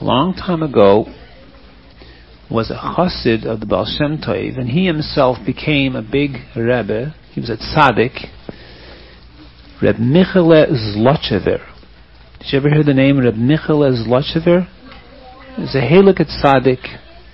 a long time ago, was a chassid of the Baal Shem Tov, and he himself became a big Rebbe. He was a tzaddik, Reb Michele Zlochever. Did you ever hear the name Reb Michele Zlochever? He was a Halakha tzaddik.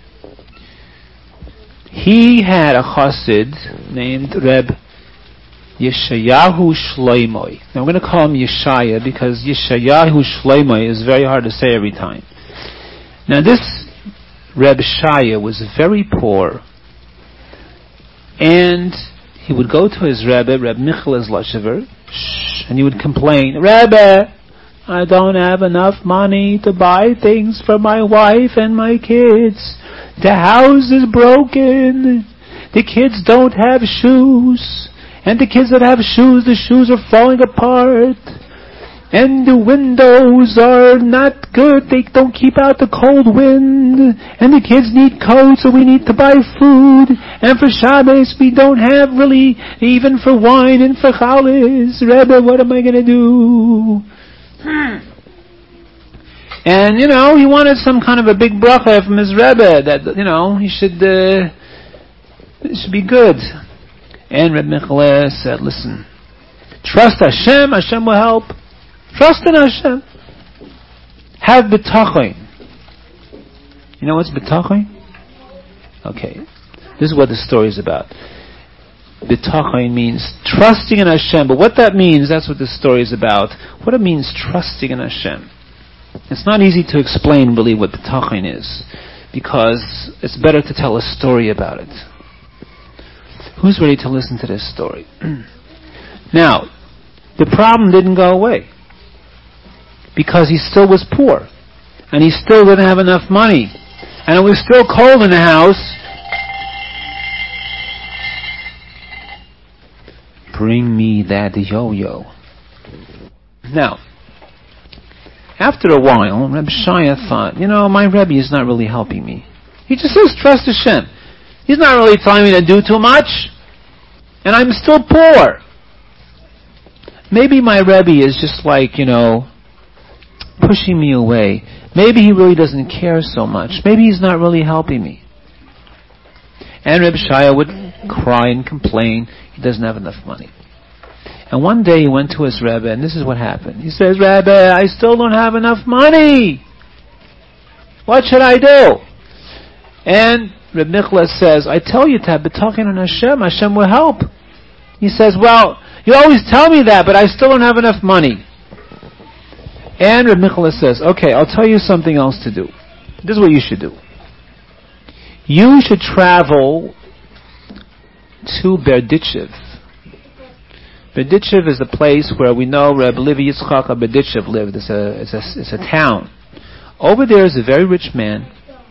He had a chassid named Reb Yeshayahu Shloimoi. Now I'm going to call him Yeshaya because Yeshayahu Shloimoi is very hard to say every time. Now this Reb Shaya was very poor, and he would go to his Rebbe, Reb Michele Zlochever, and he would complain, Rebbe, I don't have enough money to buy things for my wife and my kids. The house is broken. The kids don't have shoes. And the kids that have shoes, the shoes are falling apart. And the windows are not good. They don't keep out the cold wind. And the kids need coats, so we need to buy food. And for Shabbos, we don't have really, even for wine and for challahs. Rebbe, what am I going to do? And, he wanted some kind of a big bracha from his Rebbe that, he should, it should be good. And Reb Michele said, listen, trust Hashem, Hashem will help. Trust in Hashem. Have bitachon. You know what's bitachon? Okay. This is what the story is about. Bitachon means trusting in Hashem. But what that means, that's what the story is about. What it means, trusting in Hashem. It's not easy to explain really what bitachon is, because it's better to tell a story about it. Who's ready to listen to this story? Now, the problem didn't go away, because he still was poor, and he still didn't have enough money, and it was still cold in the house. Bring me that yo-yo. Now, after a while, Reb Shaya thought, my Rebbe is not really helping me. He just says, trust Hashem. He's not really telling me to do too much, and I'm still poor. Maybe my Rebbe is just like, pushing me away. Maybe he really doesn't care so much. Maybe he's not really helping me. And Reb Shaya would cry and complain he doesn't have enough money. And one day he went to his Rebbe, and this is what happened. He says, Rebbe, I still don't have enough money. What should I do? And Reb Michele says, I tell you to have bitachon on Hashem. Hashem will help. He says, well, you always tell me that, but I still don't have enough money. And Reb Michele says, okay, I'll tell you something else to do. This is what you should do. You should travel to Berdichev. Berdichev is the place where we know Reb Levi Yitzchak of Berdichev lived. It's a town. Over there is a very rich man.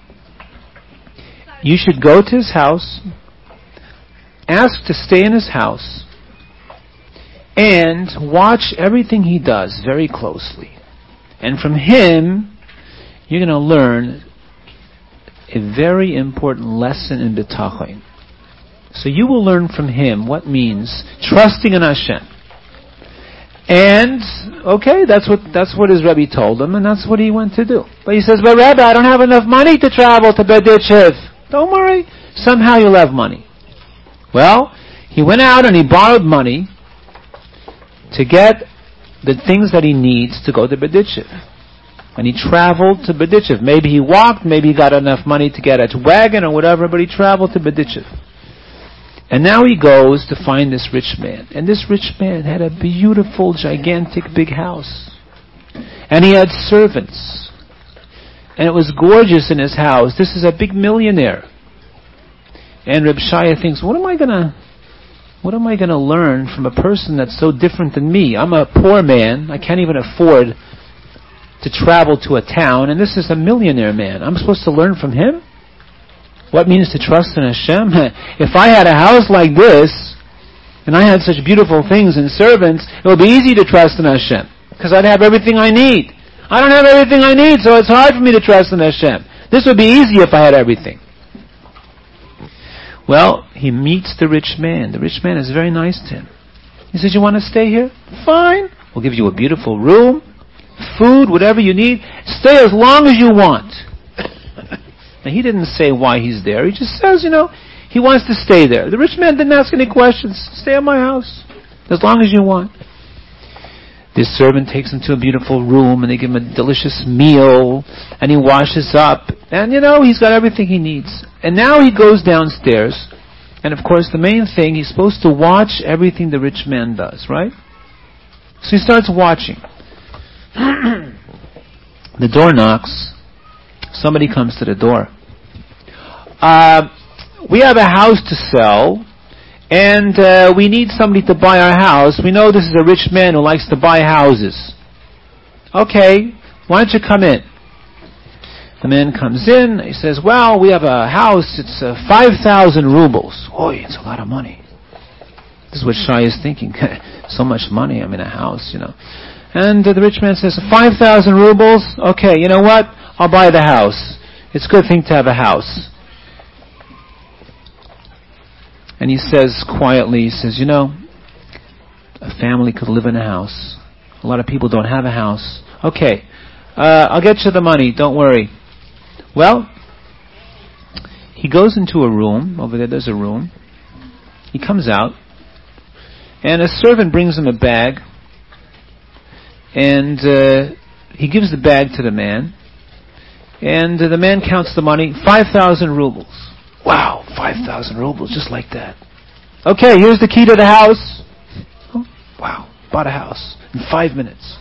You should go to his house, ask to stay in his house, and watch everything he does very closely. And from him, you're going to learn a very important lesson in bitachon. So you will learn from him what means trusting in Hashem. And, okay, that's what his Rebbe told him, and that's what he went to do. But he says, but Rebbe, I don't have enough money to travel to Berdichev. Don't worry, somehow you'll have money. Well, he went out and he borrowed money to get the things that he needs to go to Berdichev. And he traveled to Berdichev. Maybe he walked, maybe he got enough money to get a wagon or whatever, but he traveled to Berdichev. And now he goes to find this rich man. And this rich man had a beautiful, gigantic, big house. And he had servants. And it was gorgeous in his house. This is a big millionaire. And Reb Shaya thinks, what am I going to learn from a person that's so different than me? I'm a poor man. I can't even afford to travel to a town. And this is a millionaire man. I'm supposed to learn from him? What means to trust in Hashem? If I had a house like this, and I had such beautiful things and servants, it would be easy to trust in Hashem, because I'd have everything I need. I don't have everything I need, so it's hard for me to trust in Hashem. This would be easy if I had everything. Well, he meets the rich man. The rich man is very nice to him. He says, you want to stay here? Fine. We'll give you a beautiful room, food, whatever you need. Stay as long as you want. Now, he didn't say why he's there. He just says, he wants to stay there. The rich man didn't ask any questions. Stay at my house as long as you want. This servant takes him to a beautiful room, and they give him a delicious meal, and he washes up, and he's got everything he needs. And now he goes downstairs, and of course the main thing, he's supposed to watch everything the rich man does, right? So he starts watching. The door knocks. Somebody comes to the door. We have a house to sell, and we need somebody to buy our house. We know this is a rich man who likes to buy houses. Okay, why don't you come in? The man comes in. He says, well, we have a house. It's 5,000 rubles. Oh, it's a lot of money. This is what Shai is thinking. So much money, I'm in a house, And the rich man says, 5,000 rubles? Okay, you know what? I'll buy the house. It's a good thing to have a house. And he says quietly, a family could live in a house. A lot of people don't have a house. Okay, I'll get you the money, don't worry. Well, he goes into a room. Over there's a room. He comes out, and a servant brings him a bag, and he gives the bag to the man, and the man counts the money, 5,000 rubles. Wow, 5,000 rubles, just like that. Okay, here's the key to the house. Oh, wow, bought a house in 5 minutes.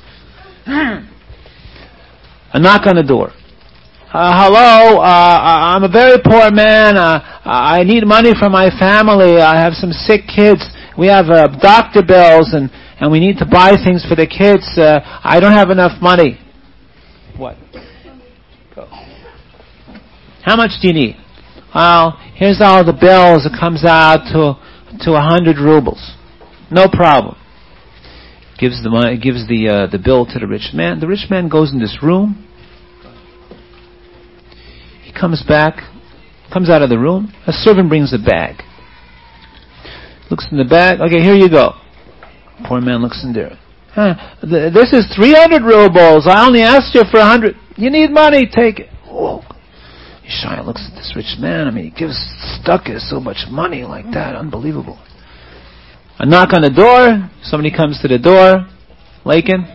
A knock on the door. Hello, I'm a very poor man. I need money for my family. I have some sick kids. We have doctor bills, and we need to buy things for the kids. I don't have enough money. What? Go. How much do you need? Well, here's all the bills. It comes out to 100 rubles. No problem. Gives the money. Gives the bill to the rich man. The rich man goes in this room. He comes out of the room. A servant brings a bag. Looks in the bag. Okay, here you go. Poor man looks in there. This is 300 rubles. I only asked you for 100. You need money. Take it. Whoa. Yeshaya looks at this rich man. He gives Stuckis so much money like that. Unbelievable. A knock on the door. Somebody comes to the door. Lakin.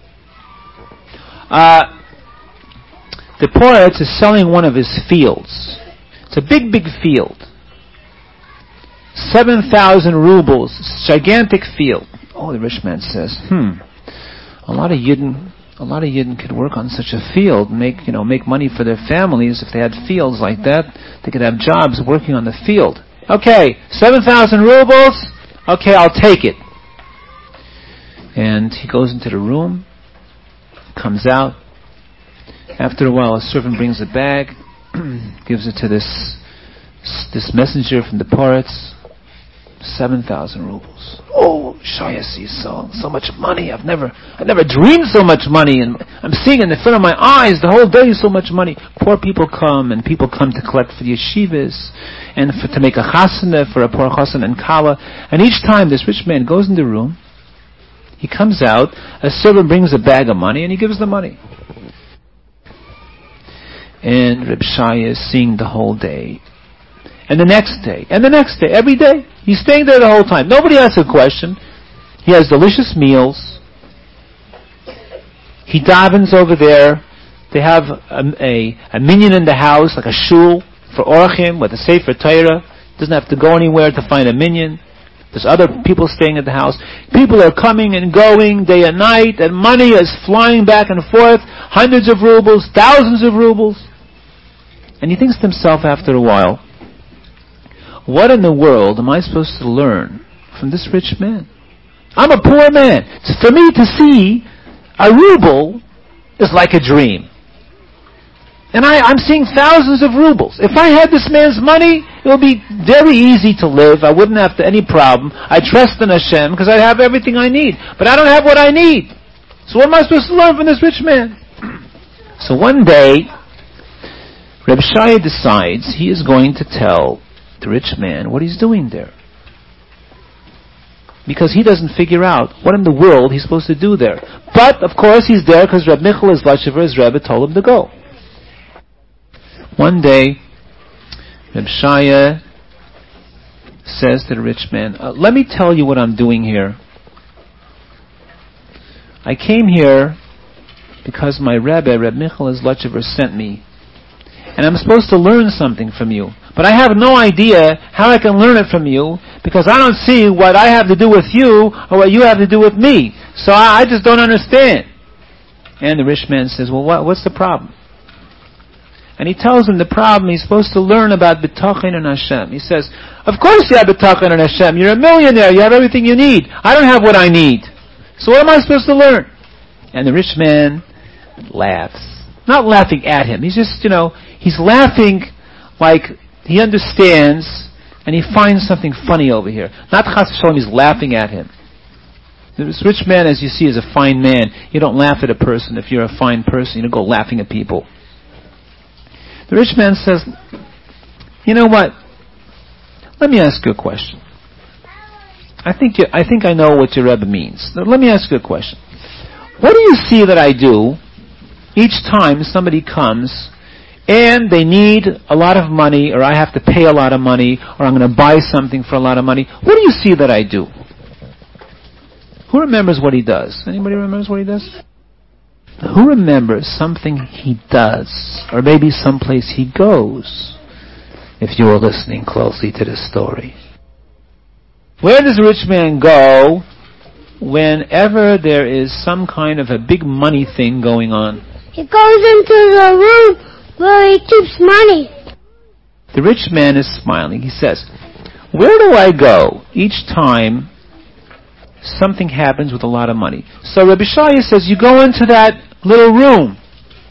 The Poretz is selling one of his fields. It's a big, big field. 7,000 rubles. Gigantic field. Oh, the rich man says, a lot of Yidden could work on such a field, make money for their families. If they had fields like that, they could have jobs working on the field. Okay, 7,000 rubles. Okay, I'll take it. And he goes into the room, comes out. After a while, a servant brings a bag, gives it to this messenger from the Poretz. 7,000 rubles. Oh, Shaya sees so much money. I never dreamed so much money, and I'm seeing it in front of my eyes the whole day. So much money. Poor people come, and people come to collect for the yeshivas, and to make a chasana for a poor chasana and kala. And each time this rich man goes in the room, he comes out. A servant brings a bag of money, and he gives the money. And Reb Shaya is seeing the whole day. And the next day, every day. He's staying there the whole time. Nobody asks a question. He has delicious meals. He davens over there. They have a minyan in the house, like a shul for orachim with a sefer Torah. Doesn't have to go anywhere to find a minyan. There's other people staying at the house. People are coming and going day and night, and money is flying back and forth. Hundreds of rubles, thousands of rubles. And he thinks to himself after a while, what in the world am I supposed to learn from this rich man? I'm a poor man. For me to see a ruble is like a dream. And I'm seeing thousands of rubles. If I had this man's money, it would be very easy to live. I wouldn't have any problem. I trust in Hashem because I have everything I need. But I don't have what I need. So what am I supposed to learn from this rich man? So one day, Reb Shaya decides he is going to tell the rich man what he's doing there. Because he doesn't figure out what in the world he's supposed to do there. But, of course, he's there because Reb Michal Zlotchever, his Rebbe, told him to go. One day, Reb Shaya says to the rich man, let me tell you what I'm doing here. I came here because my Rebbe, Reb Michael Zlotchever, sent me. And I'm supposed to learn something from you. But I have no idea how I can learn it from you because I don't see what I have to do with you or what you have to do with me. So I just don't understand. And the rich man says, well, what's the problem? And he tells him the problem. He's supposed to learn about B'tachin and Hashem. He says, of course you have B'tachin and Hashem. You're a millionaire. You have everything you need. I don't have what I need. So what am I supposed to learn? And the rich man laughs. Not laughing at him. He's just, he's laughing like he understands and he finds something funny over here. Not chas v'shalom, he's laughing at him. This rich man, as you see, is a fine man. You don't laugh at a person if you're a fine person. You don't go laughing at people. The rich man says, you know what? Let me ask you a question. I think I know what your Rebbe means. Now, let me ask you a question. What do you see that I do each time somebody comes and they need a lot of money, or I have to pay a lot of money, or I'm going to buy something for a lot of money? What do you see that I do? Who remembers what he does? Anybody remembers what he does? Who remembers something he does, or maybe someplace he goes, if you were listening closely to this story? Where does a rich man go whenever there is some kind of a big money thing going on? He goes into the room where he keeps money. The rich man is smiling. He says, where do I go each time something happens with a lot of money? So Rabbi Shaya says, you go into that little room.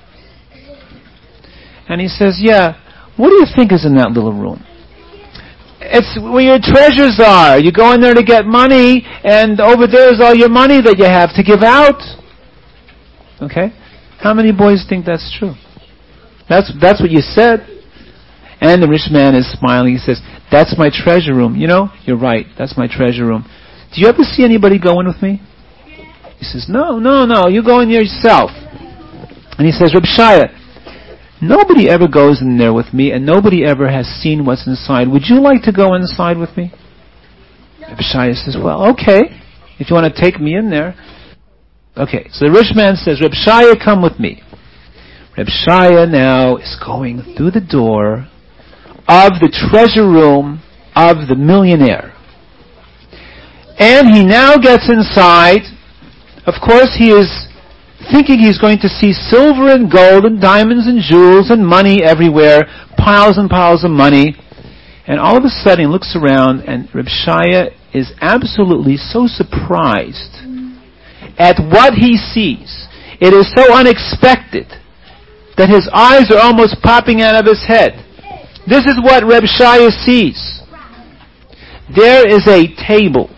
And he says, yeah, what do you think is in that little room? It's where your treasures are. You go in there to get money, and over there is all your money that you have to give out. Okay? How many boys think that's true? That's what you said. And the rich man is smiling. He says, that's my treasure room. You're right. That's my treasure room. Do you ever see anybody go in with me? He says, no, you go in there yourself. And he says, Reb Shaya, nobody ever goes in there with me, and nobody ever has seen what's inside. Would you like to go inside with me? Reb Shaya says, well, okay, if you want to take me in there. Okay, so the rich man says, Reb Shaya, come with me. Reb Shaya now is going through the door of the treasure room of the millionaire. And he now gets inside. Of course, he is thinking he's going to see silver and gold and diamonds and jewels and money everywhere, piles and piles of money. And all of a sudden he looks around, and Reb Shaya is absolutely so surprised at what he sees. It is so unexpected that his eyes are almost popping out of his head. This is what Reb Shaya sees. There is a table.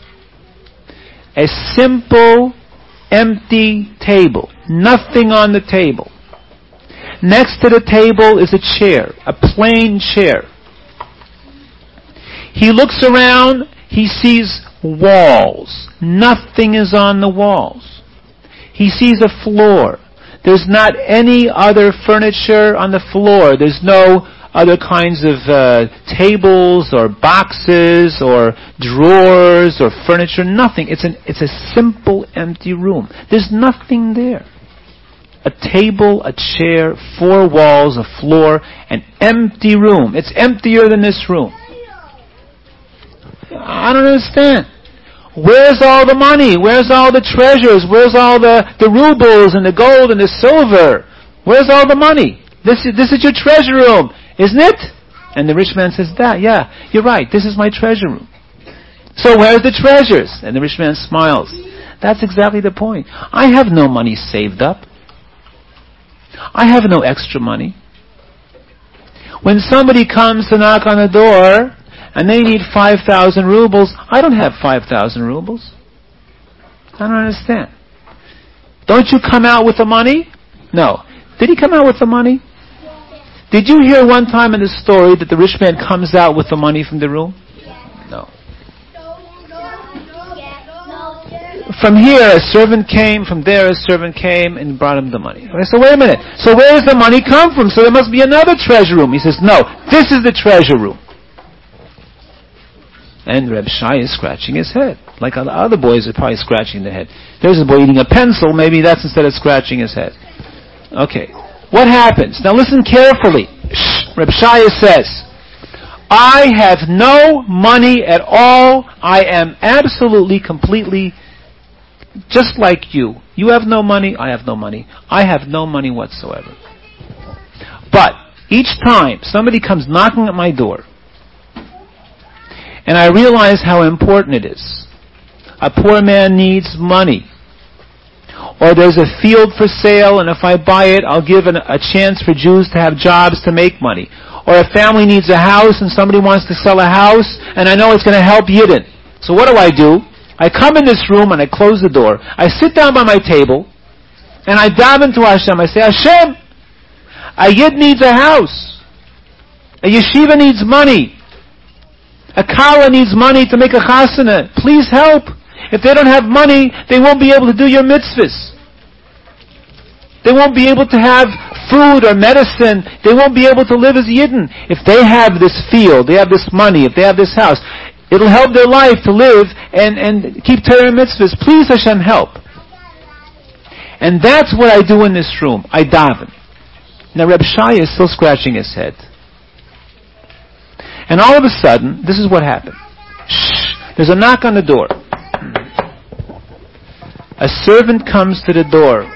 A simple, empty table. Nothing on the table. Next to the table is a chair, a plain chair. He looks around, he sees walls. Nothing is on the walls. He sees a floor. There's not any other furniture on the floor. There's no other kinds of tables or boxes or drawers or furniture. Nothing. It's a simple, empty room. There's nothing there. A table, a chair, 4 walls, a floor, an empty room. It's emptier than this room. I don't understand. Where's all the money? Where's all the treasures? Where's all the rubles and the gold and the silver? Where's all the money? This is your treasure room, isn't it? And the rich man says, yeah, you're right. This is my treasure room. So where's the treasures? And the rich man smiles. That's exactly the point. I have no money saved up. I have no extra money. When somebody comes to knock on the door and they need 5,000 rubles, I don't have 5,000 rubles. I don't understand. Don't you come out with the money? No. Did he come out with the money? Did you hear one time in the story that the rich man comes out with the money from the room? No. from here a servant came, from there a servant came and brought him the money. Okay, so wait a minute. So where does the money come from? So there must be another treasure room. He says, no, this is the treasure room. And Reb Shai is scratching his head. Like other boys are probably scratching their head. There's a boy eating a pencil, maybe that's instead of scratching his head. Okay. What happens? Now listen carefully. Reb Shai says, I have no money at all. I am absolutely, completely just like you. You have no money, I have no money. I have no money whatsoever. But each time somebody comes knocking at my door, and I realize how important it is. A poor man needs money. Or there's a field for sale, and if I buy it, I'll give a chance for Jews to have jobs to make money. Or a family needs a house, and somebody wants to sell a house, and I know it's going to help Yidden. So what do? I come in this room, and I close the door. I sit down by my table, and I daven to Hashem. I say, Hashem, a Yid needs a house. A yeshiva needs money. A kala needs money to make a chasana. Please help. If they don't have money, they won't be able to do your mitzvahs. They won't be able to have food or medicine. They won't be able to live as Yidden. If they have this field, they have this money, if they have this house, it'll help their life to live and keep Torah mitzvahs. Please, Hashem, help. And that's what I do in this room. I daven. Now Reb Shai is still scratching his head. And all of a sudden, this is what happened. There's a knock on the door. A servant comes to the door.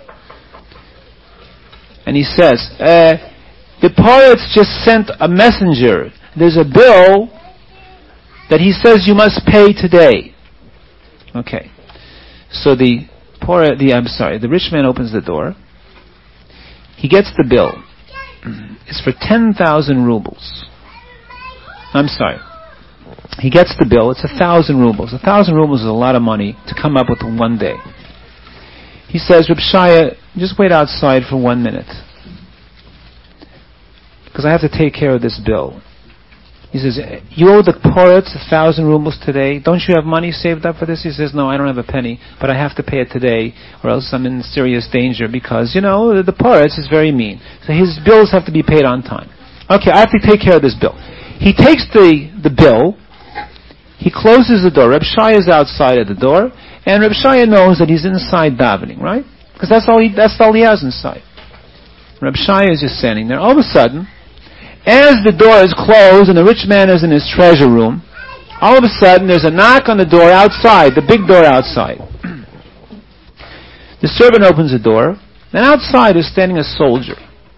And he says, the Poretz just sent a messenger. There's a bill that he says you must pay today. Okay. So the rich man opens the door. He gets the bill. It's for 10,000 rubles. I'm sorry. He gets the bill. It's 1,000 rubles. 1,000 rubles is a lot of money to come up with in one day. He says, Reb Shai, just wait outside for 1 minute, because I have to take care of this bill. He says, you owe the Poretz 1,000 rubles today. Don't you have money saved up for this? He says, no, I don't have a penny, but I have to pay it today, or else I'm in serious danger, because, the Poretz is very mean. So his bills have to be paid on time. Okay, I have to take care of this bill. He takes the bill, he closes the door. Reb Shai is outside of the door, and Reb Shai knows that he's inside davening, right? Because that's all he has inside. Reb Shai is just standing there. All of a sudden, as the door is closed and the rich man is in his treasure room, all of a sudden there's a knock on the door outside, the big door outside. The servant opens the door, and outside is standing a soldier.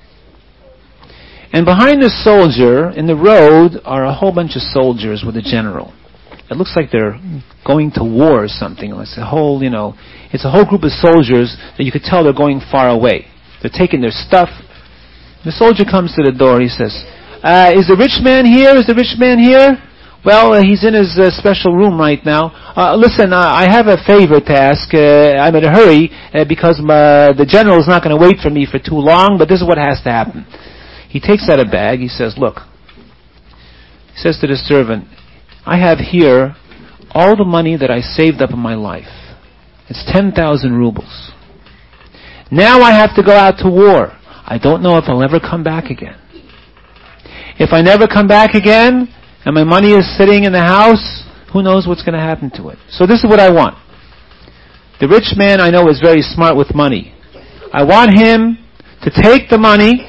And behind the soldier, in the road, are a whole bunch of soldiers with a general. It looks like they're going to war or something. It's a whole group of soldiers that you could tell they're going far away. They're taking their stuff. The soldier comes to the door. He says, is the rich man here? Is the rich man here? Well, he's in his special room right now. Listen, I have a favor to ask. I'm in a hurry because the general is not going to wait for me for too long, but this is what has to happen. He takes out a bag. He says, look. He says to the servant, I have here all the money that I saved up in my life. It's 10,000 rubles. Now I have to go out to war. I don't know if I'll ever come back again. If I never come back again, and my money is sitting in the house, who knows what's going to happen to it. So this is what I want. The rich man I know is very smart with money. I want him to take the money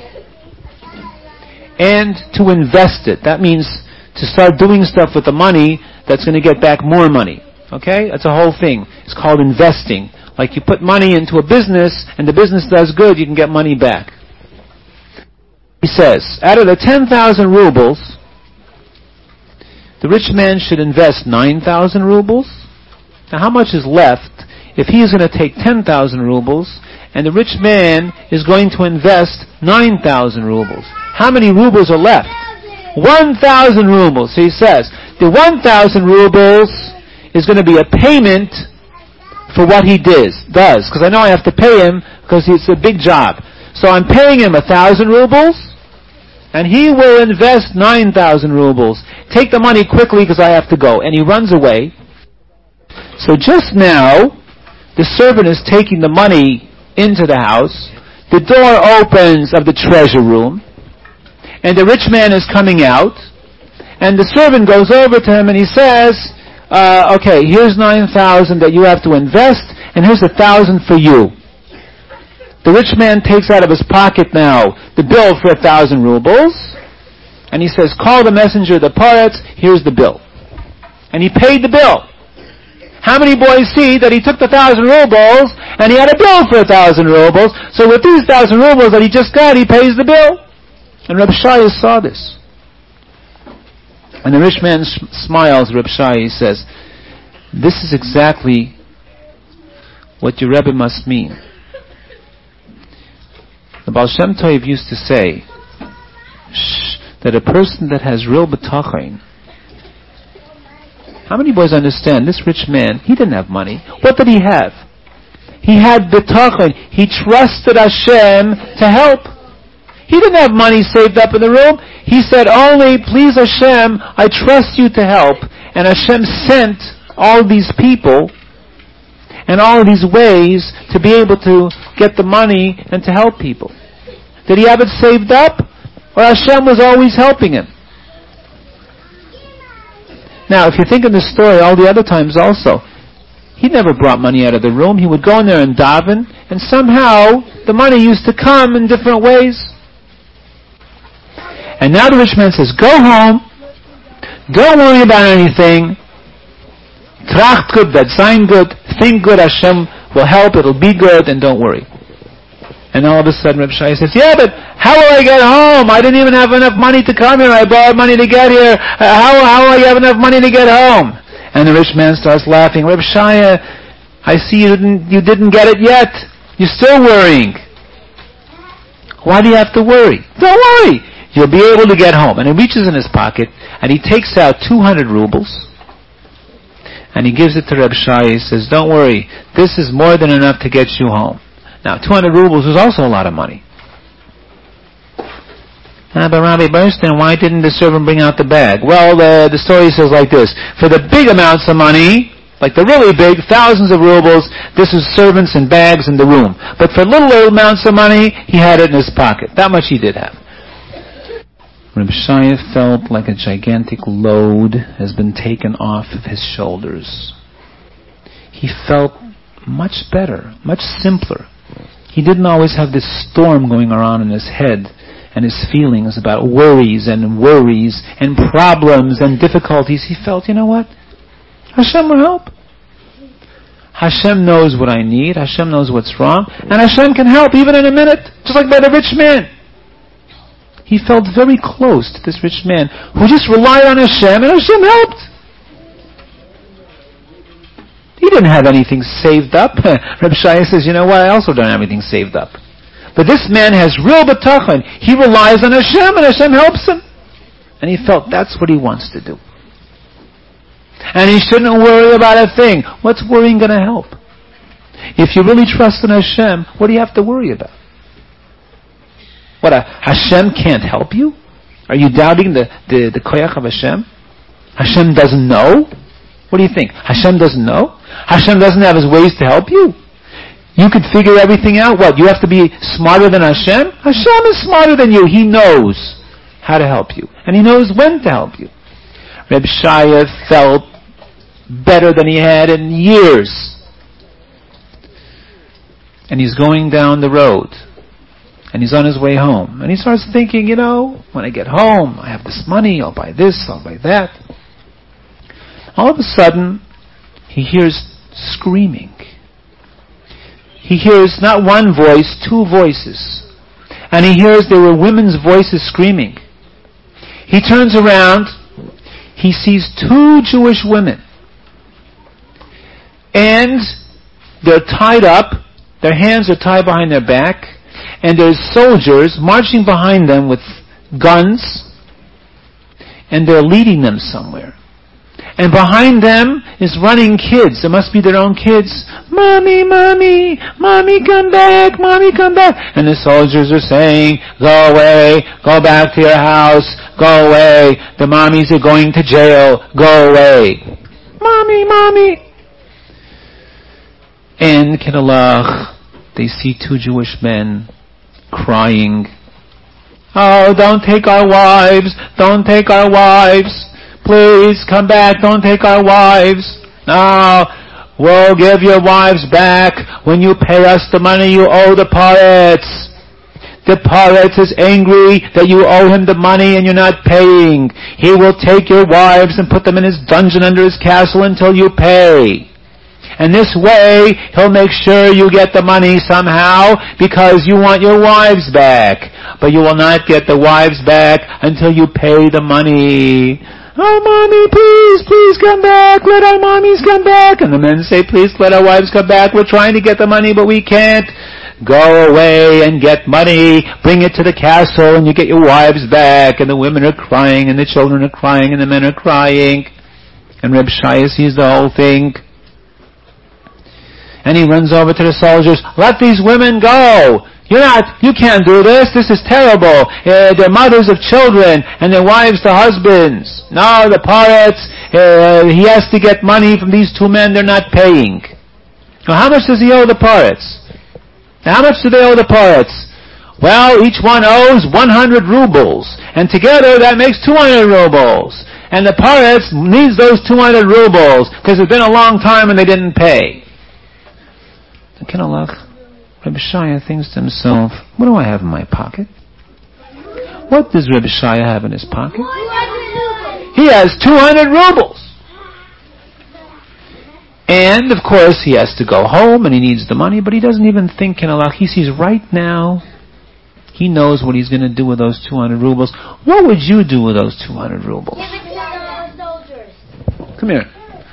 and to invest it. That means to start doing stuff with the money that's going to get back more money. Okay? That's a whole thing. It's called investing. Like you put money into a business, and the business does good, you can get money back. He says, out of the 10,000 rubles, the rich man should invest 9,000 rubles. Now how much is left if he is going to take 10,000 rubles, and the rich man is going to invest 9,000 rubles? How many rubles are left? 1,000 rubles. So he says, the 1,000 rubles is going to be a payment for what he does. Because I know I have to pay him because it's a big job. So I'm paying him 1,000 rubles, and he will invest 9,000 rubles. Take the money quickly because I have to go. And he runs away. So just now, the servant is taking the money into the house. The door opens of the treasure room, and the rich man is coming out, and the servant goes over to him and he says, okay, here's 9,000 that you have to invest, and here's 1,000 for you. The rich man takes out of his pocket now the bill for 1,000 rubles, and he says, call the messenger of the Paretz, here's the bill. And he paid the bill. How many boys see that he took the 1,000 rubles and he had a bill for 1,000 rubles? So with these 1,000 rubles that he just got, he pays the bill. And Reb Shaya saw this. And the rich man smiles, Reb Shaya, he says, this is exactly what your Rebbe must mean. The Baal Shem Tov used to say that a person that has real betachin. How many boys understand this rich man, he didn't have money. What did he have? He had betachin. He trusted Hashem to help. He didn't have money saved up in the room. He said, only, please Hashem, I trust you to help. And Hashem sent all these people and all these ways to be able to get the money and to help people. Did he have it saved up? Or Hashem was always helping him? Now, if you think of the story all the other times also, he never brought money out of the room. He would go in there and daven, and somehow the money used to come in different ways. And now the rich man says, go home, don't worry about anything, tracht good, that sign good, think good, Hashem will help, it'll be good, and don't worry. And all of a sudden Reb Shai says, yeah, but how will I get home? I didn't even have enough money to come here. I borrowed money to get here. How will I have enough money to get home? And the rich man starts laughing. Reb Shai, I see you didn't get it yet. You're still worrying. Why do you have to worry? Don't worry. You'll be able to get home. And he reaches in his pocket and he takes out 200 rubles and he gives it to Reb Shai. He says, don't worry. This is more than enough to get you home. Now, 200 rubles was also a lot of money. But Rabbi Bernstein, why didn't the servant bring out the bag? Well, the story says like this. For the big amounts of money, like the really big, thousands of rubles, this is servants and bags in the room. But for little amounts of money, he had it in his pocket. That much he did have. Reb Shaya felt like a gigantic load has been taken off of his shoulders. He felt much better, much simpler. He didn't always have this storm going around in his head and his feelings about worries and problems and difficulties. He felt, you know what? Hashem will help. Hashem knows what I need. Hashem knows what's wrong. And Hashem can help even in a minute. Just like by the rich man. He felt very close to this rich man who just relied on Hashem and Hashem helped. He didn't have anything saved up. Reb Shai says, you know what, I also don't have anything saved up. But this man has real betachin. He relies on Hashem and Hashem helps him. And he felt that's what he wants to do. And he shouldn't worry about a thing. What's worrying going to help? If you really trust in Hashem, what do you have to worry about? What, Hashem can't help you? Are you doubting the koyach of Hashem? Hashem doesn't know? What do you think? Hashem doesn't know? Hashem doesn't have his ways to help you? You could figure everything out. What? You have to be smarter than Hashem? Hashem is smarter than you. He knows how to help you. And He knows when to help you. Reb Shaya felt better than he had in years. And he's going down the road. And he's on his way home. And he starts thinking, when I get home, I have this money, I'll buy this, I'll buy that. All of a sudden, he hears screaming. He hears not one voice, two voices. And he hears there were women's voices screaming. He turns around. He sees two Jewish women. And they're tied up. Their hands are tied behind their back. And there's soldiers marching behind them with guns. And they're leading them somewhere. And behind them is running kids. There must be their own kids. Mommy, mommy, mommy, come back, mommy, come back. And the soldiers are saying, go away, go back to your house, go away. The mommies are going to jail, go away. Mommy, mommy. And Kinalach, they see two Jewish men crying. Oh, don't take our wives. Don't take our wives. Please come back. Don't take our wives. No, we'll give your wives back when you pay us the money you owe the Paretz. The Paretz is angry that you owe him the money and you're not paying. He will take your wives and put them in his dungeon under his castle until you pay. And this way, he'll make sure you get the money somehow because you want your wives back. But you will not get the wives back until you pay the money. Oh, mommy, please come back. Let our mommies come back. And the men say, please let our wives come back. We're trying to get the money, but we can't. Go away and get money. Bring it to the castle and you get your wives back. And the women are crying and the children are crying and the men are crying. And Reb Shaya sees the whole thing. And he runs over to the soldiers. Let these women go. You can't do this. This is terrible. They're mothers of children and their wives to husbands. No, the Paretz, he has to get money from these two men. They're not paying. Now, how much does he owe the Paretz? Now, how much do they owe the Paretz? Well, each one owes 100 rubles. And together that makes 200 rubles. And the Paretz needs those 200 rubles because it's been a long time and they didn't pay. Reb Shaya thinks to himself, what do I have in my pocket? What does Reb Shaya have in his pocket? He has 200 rubles. And, of course, he has to go home and he needs the money, but he doesn't even think in Allah. He sees right now, he knows what he's going to do with those 200 rubles. What would you do with those 200 rubles? Come here.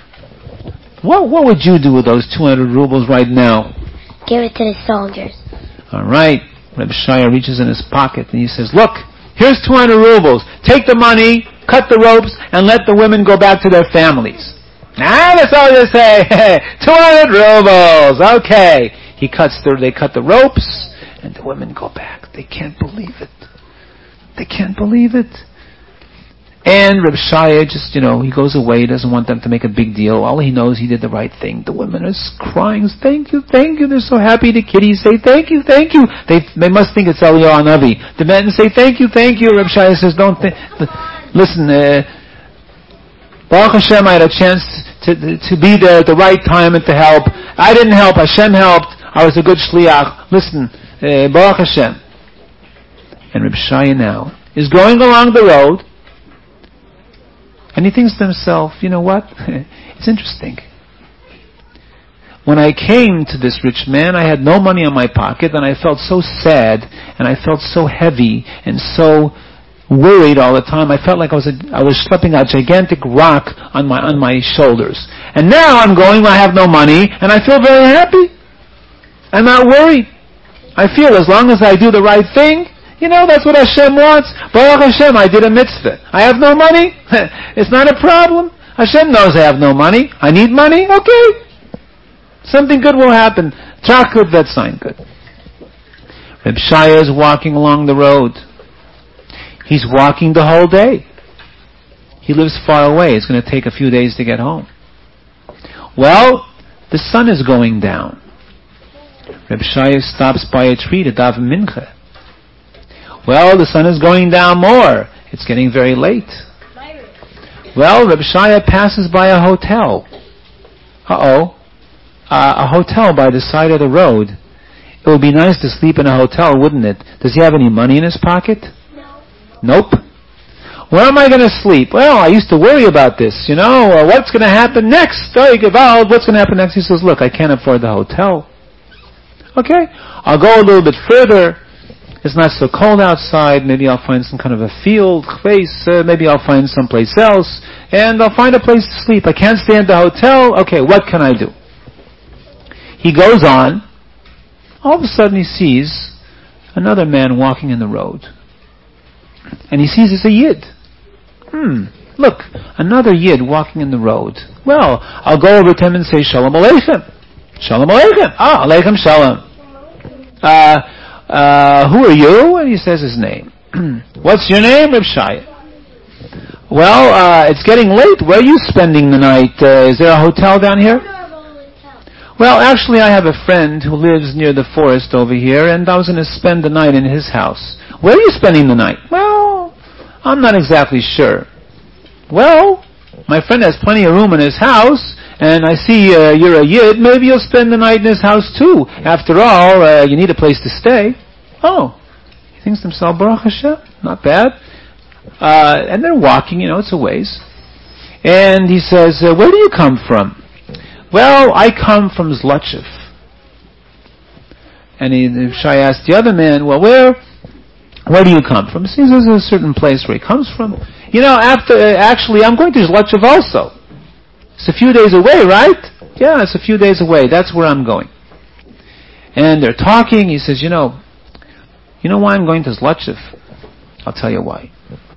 What would you do with those 200 rubles right now? Give it to the soldiers. All right. Reb Shaya reaches in his pocket and he says, look, here's 200 rubles. Take the money, cut the ropes, and let the women go back to their families. Now the soldiers say, 200 rubles. Okay. They cut the ropes, and the women go back. They can't believe it. They can't believe it. And Reb Shaya just, he goes away. He doesn't want them to make a big deal. All he knows, he did the right thing. The women are crying, thank you. They're so happy. The kiddies say, thank you. They must think it's Eliyahu Hanavi. The men say, thank you. Reb Shaya says, listen, Baruch Hashem, I had a chance to be there at the right time and to help. I didn't help. Hashem helped. I was a good shliach. Listen, Baruch Hashem. And Reb Shaya now is going along the road, and he thinks to himself, you know what? It's interesting. When I came to this rich man, I had no money in my pocket, and I felt so sad, and I felt so heavy, and so worried all the time. I felt like I was schlepping a gigantic rock on my shoulders. And now I'm going, I have no money, and I feel very happy. I'm not worried. I feel as long as I do the right thing, that's what Hashem wants. Baruch Hashem, I did a mitzvah. I have no money. It's not a problem. Hashem knows I have no money. I need money. Okay. Something good will happen. Tzach good, Vetzayin good. Reb Shaya is walking along the road. He's walking the whole day. He lives far away. It's going to take a few days to get home. Well, the sun is going down. Reb Shaya stops by a tree to daven mincha. Well, the sun is going down more. It's getting very late. Well, Reb Shaya passes by a hotel. A hotel by the side of the road. It would be nice to sleep in a hotel, wouldn't it? Does he have any money in his pocket? Nope. Where am I going to sleep? Well, I used to worry about this, what's going to happen next? What's going to happen next? He says, look, I can't afford the hotel. Okay, I'll go a little bit further. It's not so cold outside. Maybe I'll find some kind of a field place. Maybe I'll find someplace else. And I'll find a place to sleep. I can't stay at the hotel. Okay, what can I do? He goes on. All of a sudden he sees another man walking in the road. And he sees it's a Yid. Look, another Yid walking in the road. Well, I'll go over to him and say, Shalom Aleichem. Shalom Aleichem. Aleichem Shalom. Who are you? And he says his name. What's your name? Reb Shaya. Well, it's getting late. Where are you spending the night? Is there a hotel down here? Well, actually, I have a friend who lives near the forest over here, and I was going to spend the night in his house. Where are you spending the night? Well, I'm not exactly sure. Well, my friend has plenty of room in his house, and I see you're a Yid. Maybe you'll spend the night in his house too. After all, you need a place to stay. Oh, he thinks to himself, Baruch Hashem, not bad. And they're walking, it's a ways. And he says, where do you come from? Well, I come from Zlotchev. And Shai asked the other man, well, where do you come from? He says, there's a certain place where he comes from. Actually, I'm going to Zlotchev also. It's a few days away, right? Yeah, it's a few days away. That's where I'm going. And they're talking. He says, you know why I'm going to Zlotchev? I'll tell you why.